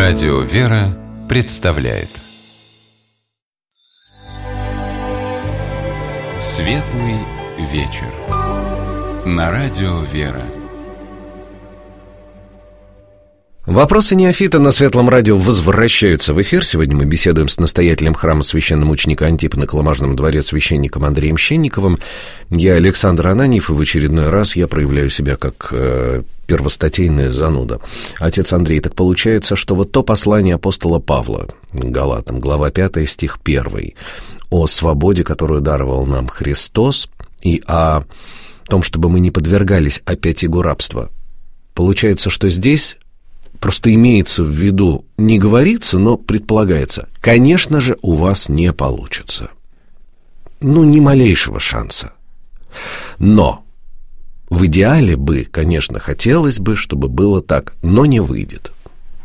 Радио «Вера» представляет Светлый вечер на Радио «Вера». Вопросы неофита на Светлом радио возвращаются в эфир. Сегодня мы беседуем с настоятелем храма священномученика Антипа на Коломажном дворе, священником Андреем Щенниковым. Я Александр Ананьев, и в очередной раз я проявляю себя как первостатейная зануда. Отец Андрей, так получается, что вот то послание апостола Павла Галатам, глава 5, стих 1, о свободе, которую даровал нам Христос, и о том, чтобы мы не подвергались опять игу рабства. Получается, что здесь просто имеется в виду, не говорится, но предполагается, конечно же, у вас не получится. Ни малейшего шанса. Но в идеале бы, конечно, хотелось бы, чтобы было так, но не выйдет.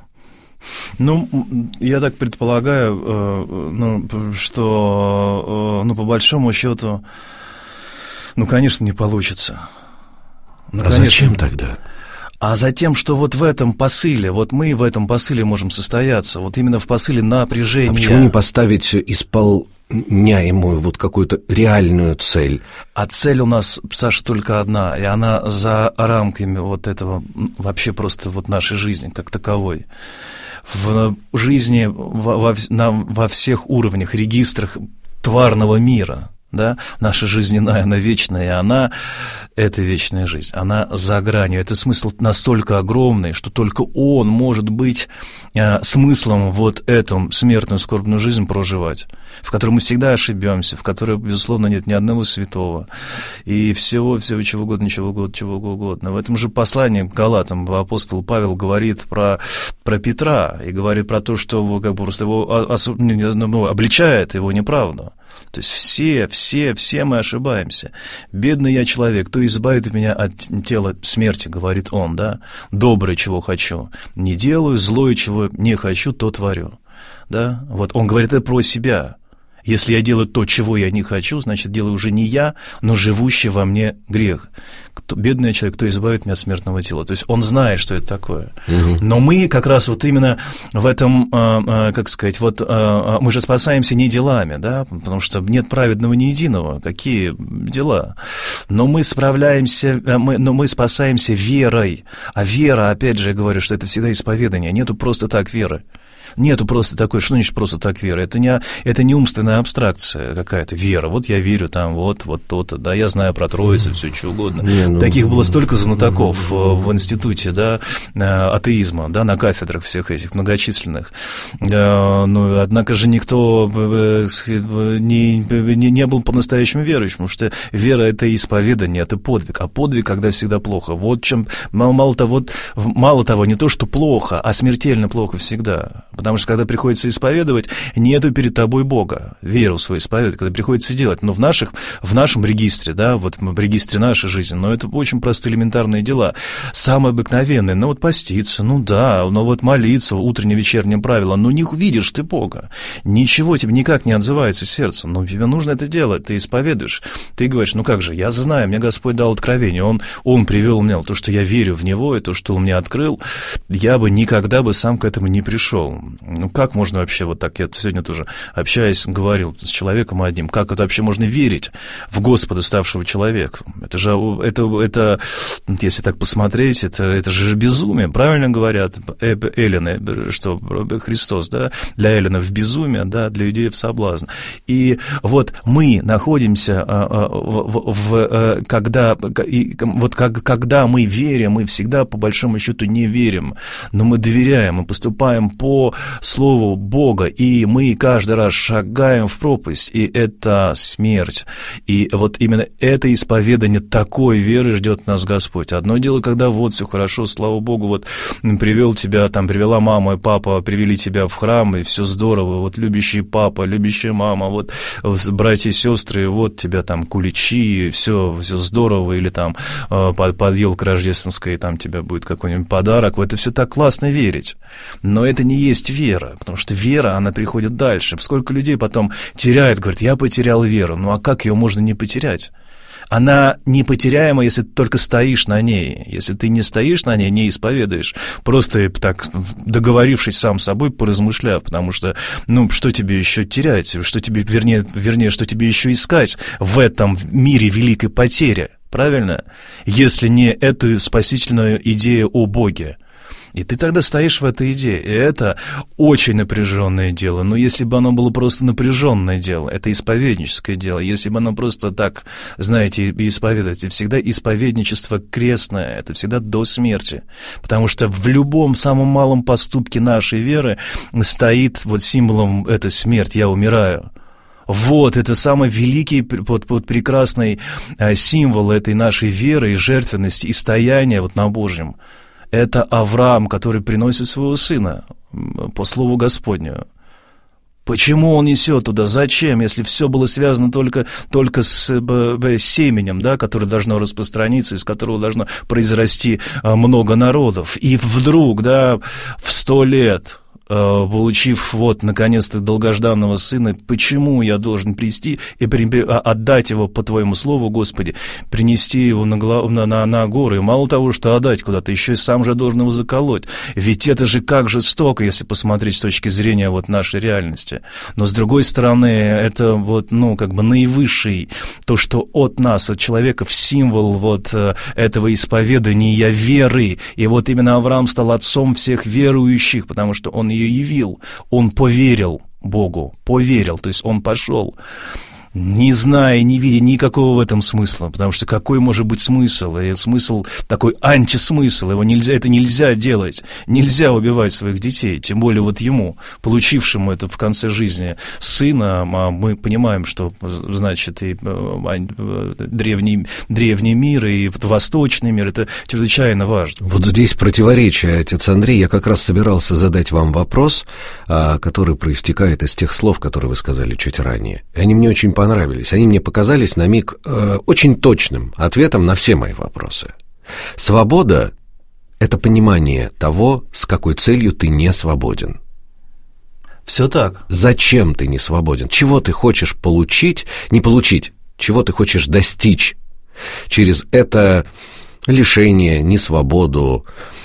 Я так предполагаю, что, по большому счету, конечно, не получится. Зачем тогда? А затем, что вот в этом посыле, вот мы в этом посыле можем состояться, вот именно в посыле напряжения. А почему не поставить исполняемую вот какую-то реальную цель? А цель у нас, Саша, только одна, и она за рамками вот этого, вообще просто вот нашей жизни как таковой. В жизни во всех уровнях, регистрах тварного мира. Да? Наша жизнь иная, она вечная, и она, это вечная жизнь, она за гранью. Это смысл настолько огромный, что только он может быть смыслом вот эту смертную скорбную жизнь проживать, в которой мы всегда ошибемся, в которой, безусловно, нет ни одного святого, и всего чего угодно. В этом же послании к Галатам апостол Павел говорит про Петра, и говорит про то, что как бы просто его обличает его неправду. То есть все мы ошибаемся. Бедный я человек, кто избавит меня от тела смерти, говорит он, да? Доброе, чего хочу, не делаю, злое, чего не хочу, то творю. Да? Вот он говорит это про себя. Если я делаю то, чего я не хочу, значит, делаю уже не я, но живущий во мне грех. Бедный человек, кто избавит меня от смертного тела. То есть он знает, что это такое. Угу. Но мы как раз вот именно в этом, мы же спасаемся не делами, да, потому что нет праведного ни единого. Какие дела? Но мы справляемся, мы спасаемся верой. А вера, опять же, я говорю, что это всегда исповедание. Нету просто так веры. Нету просто такой, что значит просто так вера? Это не умственная абстракция какая-то вера. Вот я верю там, вот то-то, да, я знаю про Троицу, все что угодно. Таких было столько знатоков в институте, да, атеизма, да, на кафедрах всех этих многочисленных. Но, однако же никто не был по-настоящему верующим, потому что вера — это исповедание, это подвиг, а подвиг, когда всегда плохо. Вот чем, мало того, не то, что плохо, а смертельно плохо всегда. Потому что когда приходится исповедовать, нету перед тобой Бога. Веру свою исповедовать, когда приходится делать. Но в нашем регистре, да, вот в регистре нашей жизни, но это очень простые элементарные дела. Самые обыкновенные, поститься, молиться, утреннее, вечернее правило, не увидишь ты Бога. Ничего тебе никак не отзывается сердце, тебе нужно это делать, ты исповедуешь. Ты говоришь, как же, я знаю, мне Господь дал откровение, Он привел меня, то, что я верю в Него, и то, что Он мне открыл, я бы никогда сам к этому не пришел. Как можно вообще вот так, я сегодня тоже общаясь, говорил с человеком одним, как это вообще можно верить в Господа, ставшего человеком? Это же, если так посмотреть, это же безумие, правильно говорят эллины, что Христос, да, для эллинов безумие, да, для иудеев соблазн. И вот мы находимся, когда мы верим, мы всегда по большому счету не верим, но мы доверяем, мы поступаем по Слову Бога, и мы каждый раз шагаем в пропасть, и это смерть. И вот именно это исповедание такой веры ждет нас Господь. Одно дело, когда все хорошо, слава Богу, привела мама и папа, привели тебя в храм, и все здорово, любящий папа, любящая мама, братья и сестры, тебя куличи, все здорово, или под елкой рождественской тебе будет какой-нибудь подарок, это все так классно верить. Но это не есть вера, потому что вера, она приходит дальше. Сколько людей потом теряет, говорят, я потерял веру. А как ее можно не потерять? Она непотеряема, если ты только стоишь на ней. Если ты не стоишь на ней, не исповедуешь, просто так договорившись сам с собой, поразмышляв, потому что, что тебе еще терять, что тебе, вернее, что тебе еще искать в этом мире великой потери, правильно? Если не эту спасительную идею о Боге. И ты тогда стоишь в этой идее, и это очень напряженное дело. Но если бы оно было просто напряженное дело, это исповедническое дело. Если бы оно просто так, знаете, исповедовать, это всегда исповедничество крестное, это всегда до смерти. Потому что в любом самом малом поступке нашей веры стоит вот символом эта смерть, я умираю. Вот, это самый великий, прекрасный символ этой нашей веры и жертвенности, и стояния вот на Божьем. Это Авраам, который приносит своего сына по слову Господню. Почему он несет туда? Зачем? Если все было связано только с семенем, да, которое должно распространиться, из которого должно произрасти много народов. И вдруг, да, в 100 лет... получив вот, наконец-то, долгожданного сына, почему я должен прийти и отдать его по Твоему слову, Господи, принести его на горы, и мало того, что отдать куда-то, еще и сам же должен его заколоть. Ведь это же как жестоко, если посмотреть с точки зрения вот нашей реальности. Но, с другой стороны, это вот, наивысший, то, что от нас, от человека, в символ вот этого исповедания веры. И вот именно Авраам стал отцом всех верующих, потому что он ее явил, он поверил Богу, то есть он пошел, не зная, не видя никакого в этом смысла, потому что какой может быть смысл? И смысл такой антисмысл, это нельзя делать, нельзя убивать своих детей, тем более вот ему, получившему это в конце жизни сына, а мы понимаем, что значит и древний мир, и восточный мир, это чрезвычайно важно. Вот здесь противоречие, отец Андрей, я как раз собирался задать вам вопрос, который проистекает из тех слов, которые вы сказали чуть ранее. И они мне очень понравились. Они мне показались на миг очень точным ответом на все мои вопросы. Свобода — это понимание того, с какой целью ты не свободен. Все так. Зачем ты не свободен? Чего ты хочешь не получить? Чего ты хочешь достичь через это лишение, несвободу?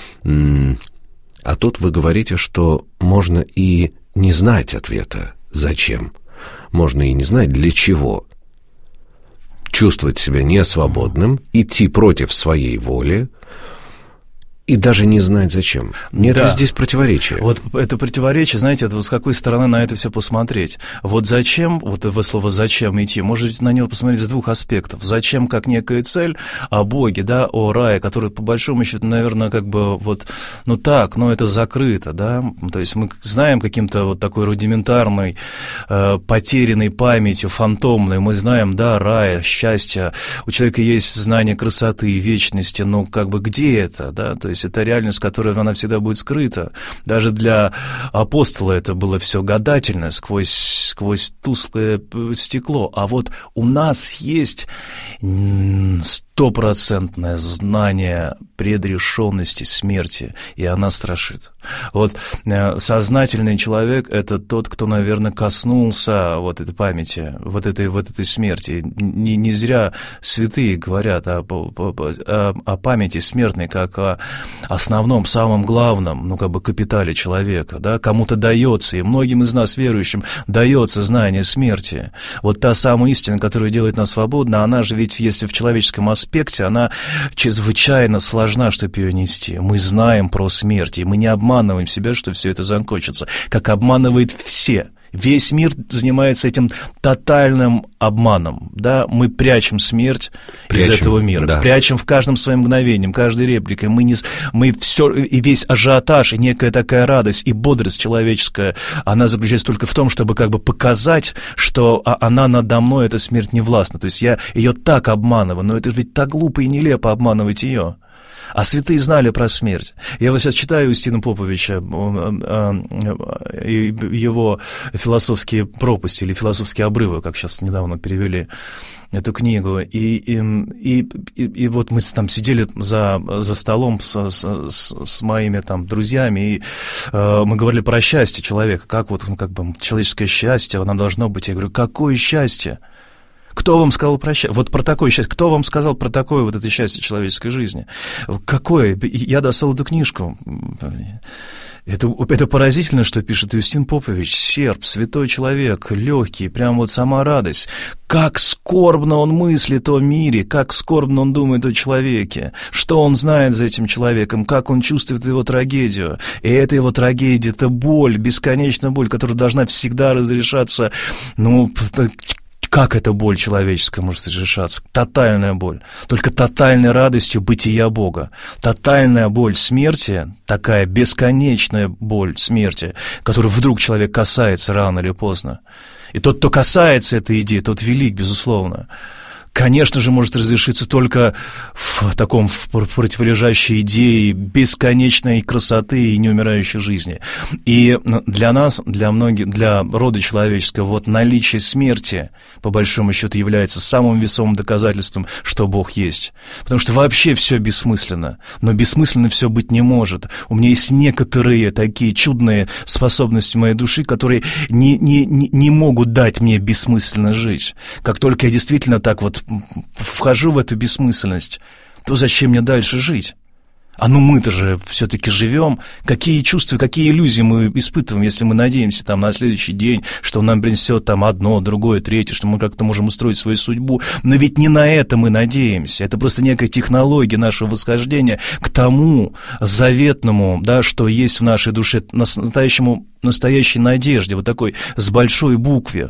А тут вы говорите, что можно и не знать ответа «зачем?». Можно и не знать, для чего. Чувствовать себя несвободным, идти против своей воли и даже не знать, зачем. Нет ли здесь противоречия? Вот это противоречие, знаете, это вот с какой стороны на это все посмотреть. Вот зачем, вот это слово «зачем» идти, можете на него посмотреть с двух аспектов. Зачем как некая цель, о Боге, да, о рае, который, по большому счету, наверное, это закрыто, да. То есть мы знаем каким-то вот такой рудиментарной, потерянной памятью, фантомной, мы знаем, да, рая, счастье, у человека есть знание красоты, вечности, но где это, да, то есть это реальность, которая, она всегда будет скрыта. Даже для апостола это было все гадательно, сквозь тусклое стекло. А вот у нас есть 100% знание предрешенности смерти, и она страшит. Вот сознательный человек — это тот, кто, наверное, коснулся вот этой памяти, вот этой смерти. Не зря святые говорят о памяти смертной как о основном, самом главном, капитале человека, да, кому-то дается, и многим из нас, верующим, дается знание смерти. Вот та самая истина, которая делает нас свободны, она же ведь, если в человеческом аспекте, она чрезвычайно сложна, чтобы ее нести. Мы знаем про смерть, и мы не обманываем себя, что все это закончится, как обманывает все. Весь мир занимается этим тотальным обманом, да, мы прячем смерть из этого мира, да. Прячем в каждом своем мгновении, каждой репликой, мы все, и весь ажиотаж, и некая такая радость, и бодрость человеческая, она заключается только в том, чтобы показать, что она надо мной, эта смерть не властна, то есть я ее так обманываю, но это ведь так глупо и нелепо обманывать ее. А святые знали про смерть. Я вот сейчас читаю Устина Поповича, его «Философские пропасти» или «Философские обрывы», как сейчас недавно перевели эту книгу. И вот мы там сидели за столом с моими там друзьями, и мы говорили про счастье человека, как человеческое счастье, оно должно быть. Я говорю, какое счастье? Кто вам сказал про счастье? Вот про такое счастье. Кто вам сказал про такое вот это счастье человеческой жизни? Какое? Я достал эту книжку. Это поразительно, что пишет Иустин Попович, серб, святой человек, легкий, прям вот сама радость. Как скорбно он мыслит о мире, как скорбно он думает о человеке, что он знает за этим человеком, как он чувствует его трагедию. И эта его трагедия — это боль, бесконечная боль, которая должна всегда разрешаться, как эта боль человеческая может разрешаться? Тотальная боль. Только тотальной радостью бытия Бога. Тотальная боль смерти, такая бесконечная боль смерти, которую вдруг человек касается рано или поздно. И тот, кто касается этой идеи, тот велик, безусловно. Конечно же, может разрешиться только в таком противолежащей идее бесконечной красоты и неумирающей жизни. И для нас, для многих, для рода человеческого, вот наличие смерти, по большому счету, является самым весомым доказательством, что Бог есть. Потому что вообще все бессмысленно, но бессмысленно все быть не может. У меня есть некоторые такие чудные способности моей души, которые не могут дать мне бессмысленно жить. Как только я действительно так вот вхожу в эту бессмысленность, то зачем мне дальше жить? Мы-то же все-таки живем. Какие чувства, какие иллюзии мы испытываем, если мы надеемся там на следующий день, что он нам принесет там одно, другое, третье, что мы как-то можем устроить свою судьбу. Но ведь не на это мы надеемся. Это просто некая технология нашего восхождения к тому заветному, да, что есть в нашей душе, настоящей надежде, вот такой с большой буквы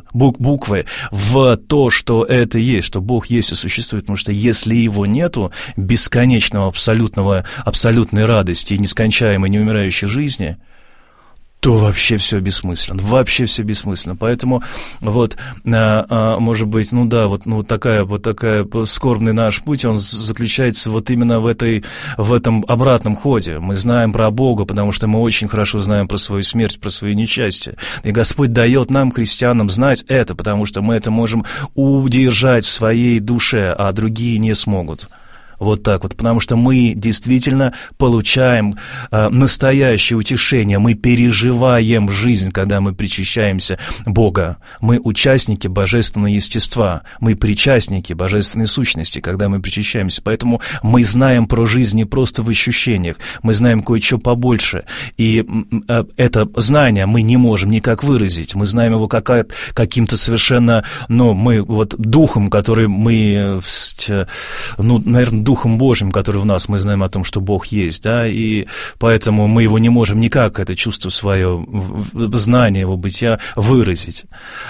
в то, что это есть, что Бог есть и существует, потому что если его нету, бесконечного абсолютной радости и нескончаемой неумирающей жизни, то вообще все бессмысленно, Поэтому вот, может быть, такая скорбный наш путь, он заключается вот именно в этом обратном ходе. Мы знаем про Бога, потому что мы очень хорошо знаем про свою смерть, про свое несчастье. И Господь дает нам, христианам, знать это, потому что мы это можем удержать в своей душе, а другие не смогут. Вот так вот, потому что мы действительно получаем настоящее утешение, мы переживаем жизнь, когда мы причащаемся Бога. Мы участники божественного естества, мы причастники божественной сущности, когда мы причащаемся. Поэтому мы знаем про жизнь не просто в ощущениях, мы знаем кое-что побольше. И это знание мы не можем никак выразить. Мы знаем его каким-то совершенно, мы вот духом, который мы, наверное, Духом Божьим, который в нас, мы знаем о том, что Бог есть, да, и поэтому мы его не можем никак, это чувство свое, знание его бытия выразить.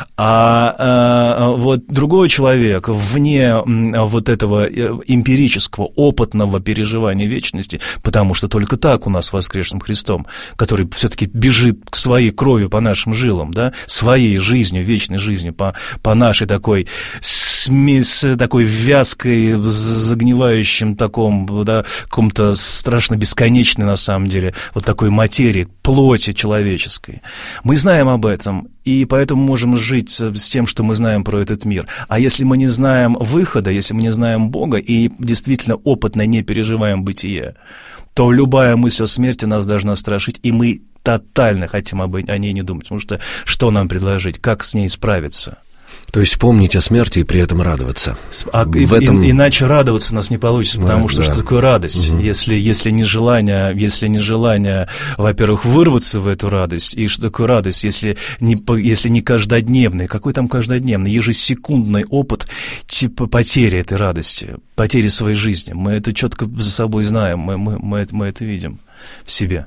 Вот другой человек, вне вот этого эмпирического, опытного переживания вечности, потому что только так у нас воскресшим Христом, который все-таки бежит к своей крови по нашим жилам, да, своей жизнью, вечной жизнью, по нашей такой такой вязкой, загнивающим таком, да, каком-то страшно бесконечной, на самом деле, вот такой материи, плоти человеческой. Мы знаем об этом, и поэтому можем жить с тем, что мы знаем про этот мир. А если мы не знаем выхода, если мы не знаем Бога и действительно опытно не переживаем бытие, то любая мысль о смерти нас должна страшить, и мы тотально хотим о ней не думать, потому что нам предложить, как с ней справиться? То есть помнить о смерти и при этом радоваться. Иначе радоваться у нас не получится, потому что что такое радость? Угу. Если не желание, во-первых, вырваться в эту радость, и что такое радость, если не каждодневный, какой там каждодневный, ежесекундный опыт типа потери этой радости, потери своей жизни. Мы это четко за собой знаем, мы это видим в себе.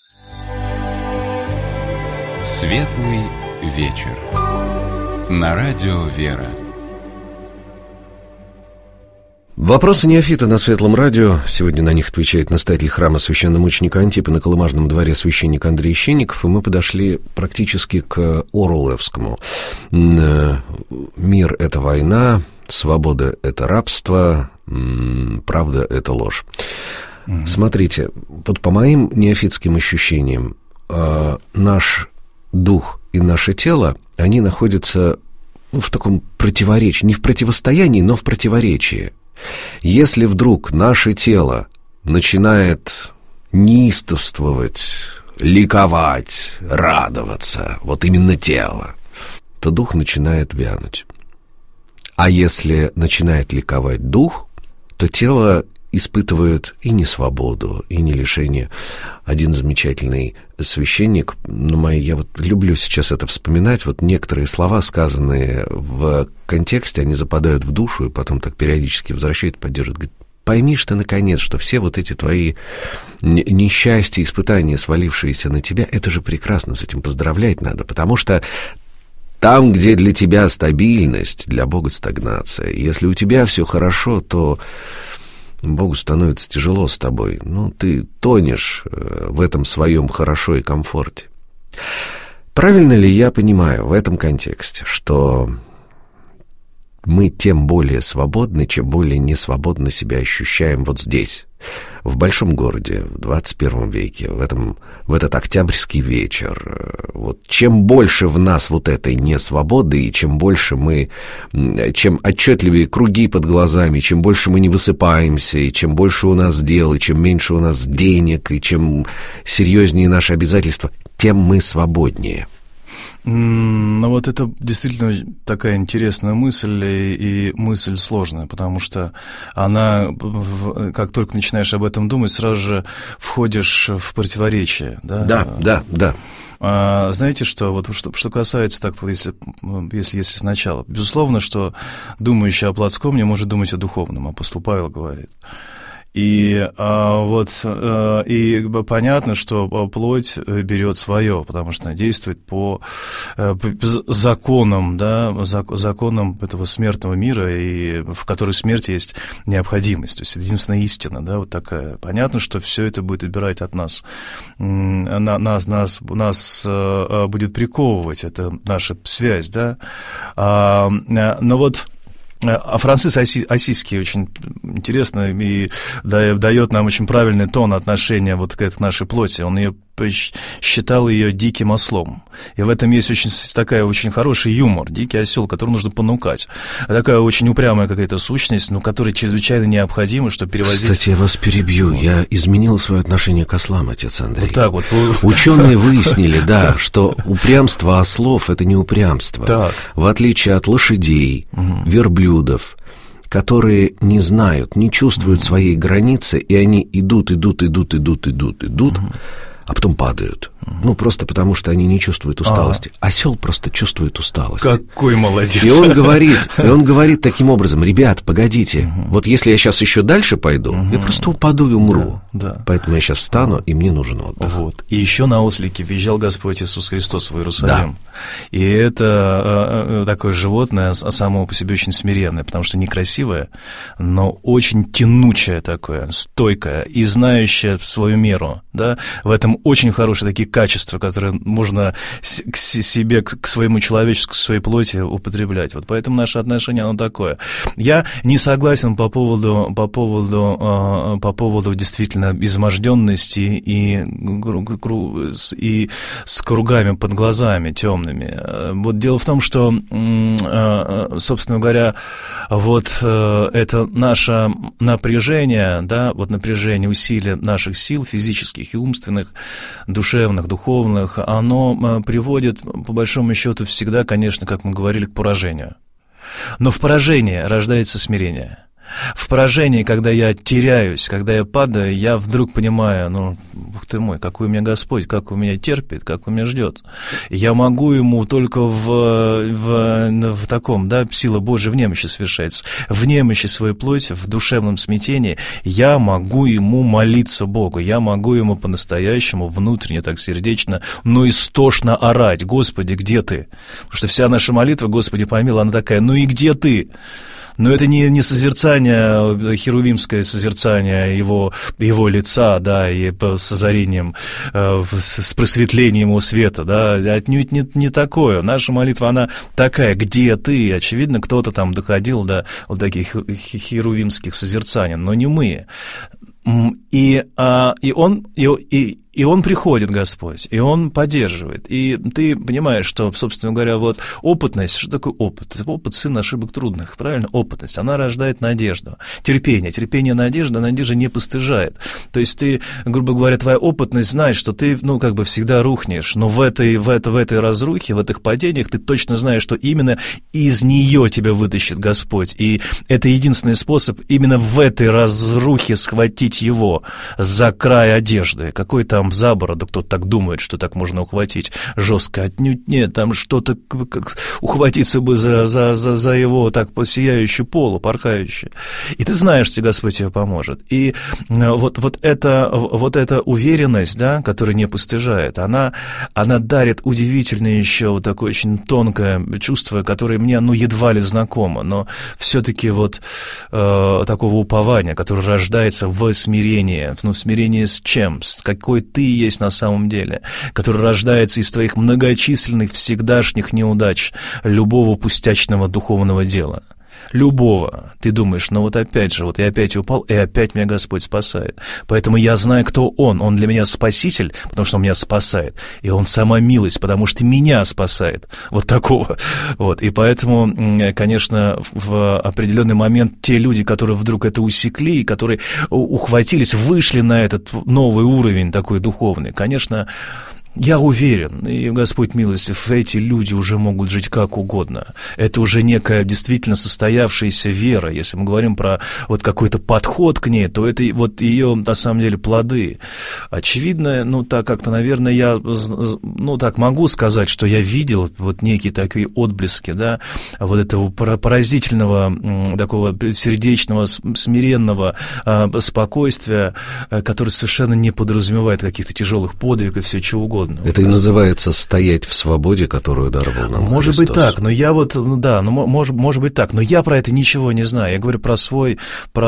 Светлый вечер. На радио «Вера». Вопросы неофита на Светлом радио. Сегодня на них отвечает настоятель храма священномученика Антипа на Колымажном дворе священник Андрей Щенников, и мы подошли практически к Оруэлловскому. Мир — это война, свобода — это рабство, правда — это ложь. Смотрите, вот по моим неофитским ощущениям, наш дух и наше тело, они находятся в таком противоречии, не в противостоянии, но в противоречии. Если вдруг наше тело начинает неистовствовать, ликовать, радоваться, вот именно тело, то дух начинает вянуть. А если начинает ликовать дух, то тело испытывают и несвободу, и не лишение. Один замечательный священник, я вот люблю сейчас это вспоминать, вот некоторые слова, сказанные в контексте, они западают в душу, и потом так периодически возвращают, поддерживают, говорит: пойми ты, наконец, что все вот эти твои несчастья, испытания, свалившиеся на тебя, это же прекрасно, с этим поздравлять надо, потому что там, где для тебя стабильность, для Бога стагнация. Если у тебя все хорошо, то Богу становится тяжело с тобой. Ты тонешь в этом своем хорошо и комфорте. Правильно ли я понимаю в этом контексте, что мы тем более свободны, чем более несвободно себя ощущаем вот здесь, в большом городе, в 21 веке, в этот октябрьский вечер? Вот чем больше в нас вот этой несвободы, и чем больше чем отчетливее круги под глазами, чем больше мы не высыпаемся, и чем больше у нас дел, и чем меньше у нас денег, и чем серьезнее наши обязательства, тем мы свободнее. Вот это действительно такая интересная мысль и мысль сложная, потому что она, как только начинаешь об этом думать, сразу же входишь в противоречие. Да. Знаете что, вот что касается, так вот, если сначала, безусловно, что думающий о плотском не может думать о духовном, апостол Павел говорит. И понятно, что плоть берет свое, потому что она действует по законам, законам этого смертного мира, и в которой смерти есть необходимость. То есть единственная истина, вот такая. Понятно, что все это будет отбирать от нас. Нас будет приковывать, это наша связь, но вот Франциск Ассизский очень интересно и дает нам очень правильный тон отношения вот к этой нашей плоти. Он считал ее диким ослом. И в этом есть очень хороший юмор, дикий осел, который нужно понукать. Такая очень упрямая какая-то сущность, которая чрезвычайно необходима, чтобы перевозить... Кстати, я вас перебью. Я изменил свое отношение к ослам, отец Андрей. Вот так вот. Ученые выяснили, что упрямство ослов — это не упрямство. Так. В отличие от лошадей, верблюдов, которые не знают, не чувствуют своей границы, и они идут, а потом падают. Просто потому, что они не чувствуют усталости. Осел просто чувствует усталость. Какой молодец. И он говорит таким образом: ребят, погодите, вот если я сейчас еще дальше пойду, я просто упаду и умру. Да. Поэтому я сейчас встану, и мне нужен отдых. Вот. И еще на ослике въезжал Господь Иисус Христос в Иерусалим. Да. И это такое животное само по себе очень смиренное, потому что некрасивое, но очень тянучее такое, стойкое и знающее свою меру. В этом очень хорошие такие качества, которые можно к себе, к своему человечеству, к своей плоти употреблять. Вот поэтому наше отношение, оно такое. Я не согласен по поводу действительно изможденности и с кругами под глазами темными. Вот дело в том, что, собственно говоря, вот это наше напряжение, напряжение, усилия наших сил физических и умственных, душевных, духовных, оно приводит, по большому счету, всегда, конечно, как мы говорили, к поражению. Но в поражении рождается смирение. В поражении, когда я теряюсь, когда я падаю, я вдруг понимаю, ух ты мой, какой у меня Господь, как у меня терпит, как у меня ждет. Я могу ему только в таком, сила Божия в немощи совершается. В немощи своей плоти, в душевном смятении я могу ему молиться Богу, я могу ему по-настоящему внутренне, так сердечно, истошно орать: Господи, где ты? Потому что вся наша молитва, Господи помилуй, она такая: и где ты? Но это не созерцание, херувимское созерцание его лица, и с озарением, с просветлением его света, отнюдь не такое. Наша молитва, она такая: где ты? Очевидно, кто-то там доходил до вот таких херувимских созерцаний, но не мы. И И он приходит, Господь, и он поддерживает. И ты понимаешь, что, собственно говоря, вот опытность, что такое опыт? Опыт — сын ошибок трудных, правильно? Опытность, она рождает надежду. Терпение, надежда не постыжает. То есть ты, грубо говоря, твоя опытность знает, что ты, всегда рухнешь, но в этой разрухе, в этих падениях ты точно знаешь, что именно из нее тебя вытащит Господь. И это единственный способ именно в этой разрухе схватить его за край одежды. Какой там за бороду, кто-то так думает, что так можно ухватить жестко. Отнюдь нет, там что-то ухватиться бы за его так по сияющую полу, порхающую. И ты знаешь, что Господь тебе поможет. И вот эта уверенность, да, которая не постыжает, она дарит удивительное еще вот такое очень тонкое чувство, которое мне, едва ли знакомо, но все-таки такого упования, которое рождается в смирении. В смирении с чем? С какой ты есть на самом деле, которое рождается из твоих многочисленных всегдашних неудач любого пустячного духовного дела. Любого. Ты думаешь, опять же, я опять упал, и опять меня Господь спасает. Поэтому я знаю, кто Он. Он для меня спаситель, потому что Он меня спасает. И Он сама милость, потому что меня спасает. Вот такого. И поэтому, конечно, в определенный момент те люди, которые вдруг это усекли, которые ухватились, вышли на этот новый уровень такой духовный, конечно, я уверен, и Господь милостив, эти люди уже могут жить как угодно. Это уже некая действительно состоявшаяся вера. Если мы говорим про какой-то подход к ней, то это ее, на самом деле, плоды. Очевидно, так как-то, наверное, я, так могу сказать, что я видел некие такие отблески, да, этого поразительного, такого сердечного, смиренного спокойствия, которое совершенно не подразумевает каких-то тяжелых подвигов и все чего угодно. Это и называется стоять в свободе, которую даровал нам Может Христос. быть так, но я может быть так, но я про это ничего не знаю. Я говорю про свой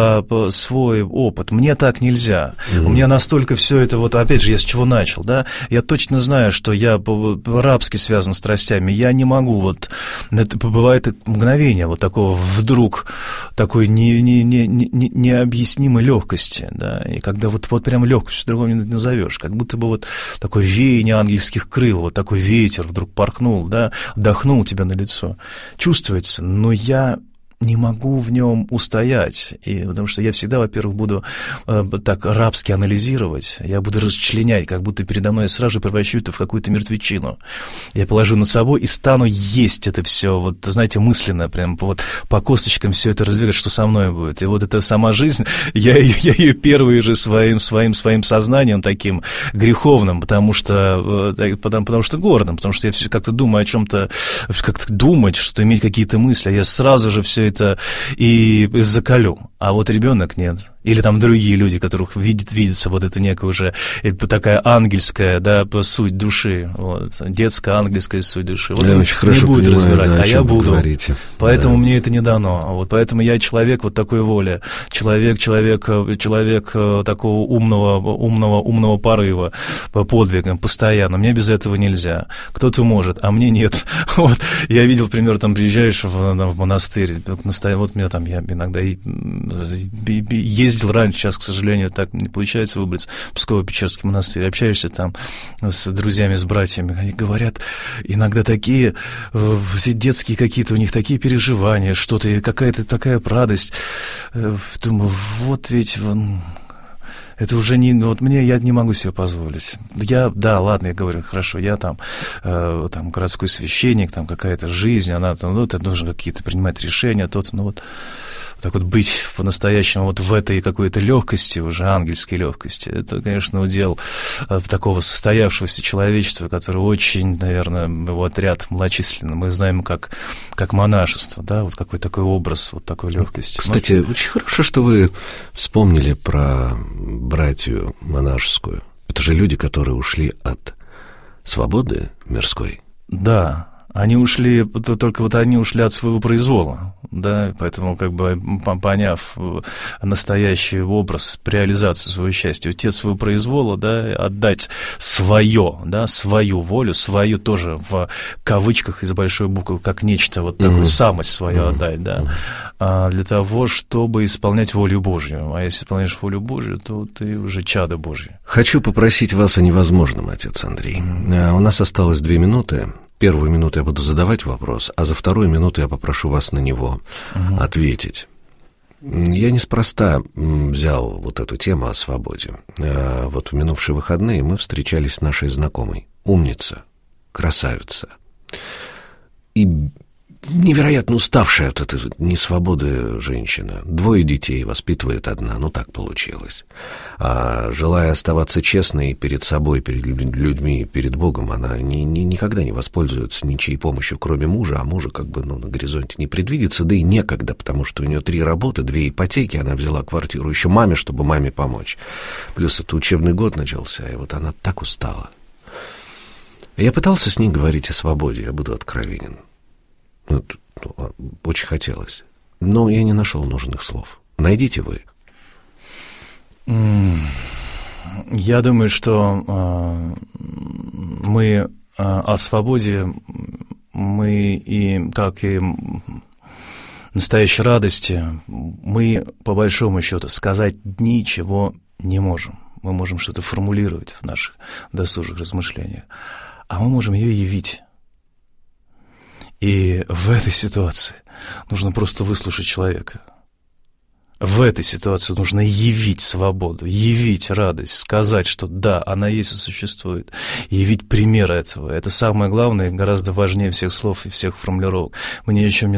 опыт. Мне так нельзя. У меня настолько все это, опять же, я с чего начал, да? Я точно знаю, что я рабски связан с страстями. Я не могу, это бывает мгновение такого вдруг, такой необъяснимой легкости, да? И когда прям легкость, другого не назовешь, как будто бы такой веяние ангельских крыл, такой ветер вдруг порхнул, да, вдохнул тебя на лицо. Чувствуется, но я не могу в нем устоять, потому что я всегда, во-первых, буду так рабски анализировать, я буду расчленять, как будто передо мной я сразу же превращу это в какую-то мертвечину. Я положу над собой и стану есть это все, знаете, мысленно, прям по косточкам все это развивать, что со мной будет. И эта сама жизнь, я ее первый же своим сознанием таким греховным, потому что гордым, потому что я все как-то думаю о чем-то, как-то думать, что иметь какие-то мысли, я сразу же все это и закалю. А ребенок нет. Или там другие люди, которых видится это некая уже такая ангельская, да, суть души, детская ангельская суть души. Я очень хорошо не будет понимаю, разбирать, да, а я буду. Говорите. Поэтому мне это не дано. Поэтому я человек такой воли, человек такого умного порыва, подвигом, постоянно. Мне без этого нельзя. Кто-то может, а мне нет. Я видел, например, там приезжаешь в монастырь, меня там, я иногда ездил раньше, сейчас, к сожалению, так не получается выбрать Псково-Печерский монастырь. Общаешься там с друзьями, с братьями, они говорят иногда такие детские какие-то, у них такие переживания, что-то, какая-то такая радость. Думаю, ведь... Это уже не... мне я не могу себе позволить. Ладно, я говорю, хорошо, я там городской священник, там какая-то жизнь, она там, ты должен какие-то принимать решения, так быть по-настоящему в этой какой-то легкости, уже ангельской легкости. Это, конечно, удел такого состоявшегося человечества, которое очень, наверное, его отряд малочисленный. Мы знаем как монашество, да, какой такой образ такой легкости. Кстати, очень хорошо, что вы вспомнили про братью монашескую. Это же люди, которые ушли от свободы мирской. Да. Они ушли, только вот они ушли от своего произвола, да, поэтому, как бы, поняв настоящий образ при реализации своего счастья, уйти от своего произвола, да, отдать свое, да, свою волю, свою тоже в кавычках из большой буквы, как нечто вот такое, самость свою отдать, да, для того, чтобы исполнять волю Божью. А если исполняешь волю Божью, то ты уже чадо Божье. Хочу попросить вас о невозможном, отец Андрей. У нас осталось 2 минуты. Первую минуту я буду задавать вопрос, а за вторую минуту я попрошу вас на него ответить. Я неспроста взял вот эту тему о свободе. Вот в минувшие выходные мы встречались с нашей знакомой. Умница, красавица. И невероятно уставшая от этой несвободы женщина. 2 детей воспитывает одна, ну так получилось. А желая оставаться честной перед собой, перед людьми, перед Богом, она никогда не воспользуется ничьей помощью, кроме мужа, а мужа как бы на горизонте не предвидится, да и некогда, потому что у нее 3 работы, 2 ипотеки, она взяла квартиру еще маме, чтобы маме помочь. Плюс это учебный год начался, и вот она так устала. Я пытался с ней говорить о свободе, я буду откровенен. Очень хотелось. Но я не нашел нужных слов. Найдите вы. Я думаю, что мы о свободе, мы и, как и настоящей радости, мы, по большому счету, сказать ничего не можем. Мы можем что-то формулировать в наших досужих размышлениях, а мы можем ее явить. И в этой ситуации нужно просто выслушать человека. В этой ситуации нужно явить свободу, явить радость, сказать, что да, она есть и существует, явить пример этого. Это самое главное, гораздо важнее всех слов и всех формулировок. Мы ни о чем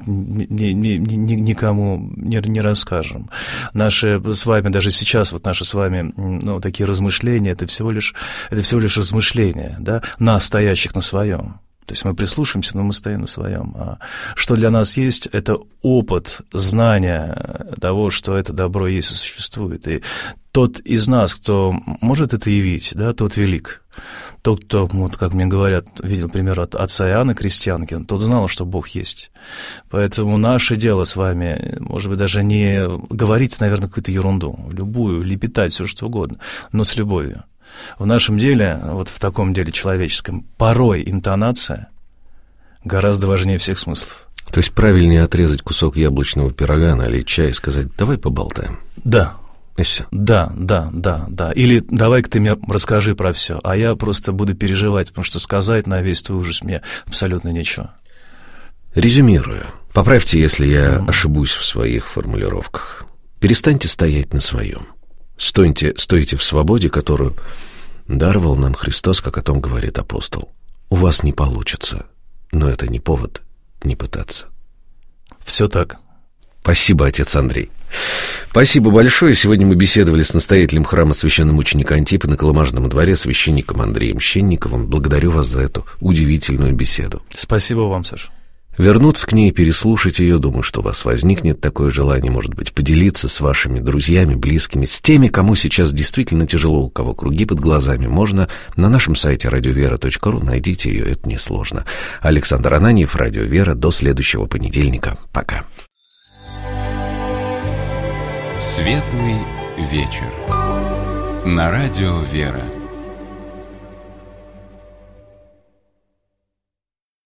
никому не расскажем. Наши с вами, даже сейчас, вот наши с вами, такие размышления, это всего лишь размышления, да, нас, стоящих на своем. То есть мы прислушаемся, но мы стоим на своем. А что для нас есть, это опыт, знание того, что это добро есть и существует. И тот из нас, кто может это явить, да, тот велик. Тот, кто, вот как мне говорят, видел пример от отца Иоанна Крестьянкина, тот знал, что Бог есть. Поэтому наше дело с вами, может быть, даже не говорить, наверное, какую-то ерунду, любую, лепетать, все что угодно, но с любовью. В нашем деле, вот в таком деле человеческом, порой интонация гораздо важнее всех смыслов. То есть правильнее отрезать кусок яблочного пирога, налить чай и сказать: давай поболтаем. Да. И все. Да. Или давай-ка ты мне расскажи про все, а я просто буду переживать, потому что сказать на весь твой ужас мне абсолютно нечего. Резюмирую. Поправьте, если я ошибусь в своих формулировках. Перестаньте стоять на своем. Стойте в свободе, которую даровал нам Христос, как о том говорит апостол. У вас не получится, но это не повод не пытаться. Все так. Спасибо, отец Андрей. Спасибо большое. Сегодня мы беседовали с настоятелем храма священномученика Антипа на Коломажном дворе, священником Андреем Щенниковым. Благодарю вас за эту удивительную беседу. Спасибо вам, Саша. Вернуться к ней, переслушать ее, думаю, что у вас возникнет такое желание, может быть, поделиться с вашими друзьями, близкими, с теми, кому сейчас действительно тяжело, у кого круги под глазами. Можно на нашем сайте radiovera.ru, найдите ее, это несложно. Александр Ананьев, Радио Вера, до следующего понедельника. Пока. Светлый вечер. На Радио Вера.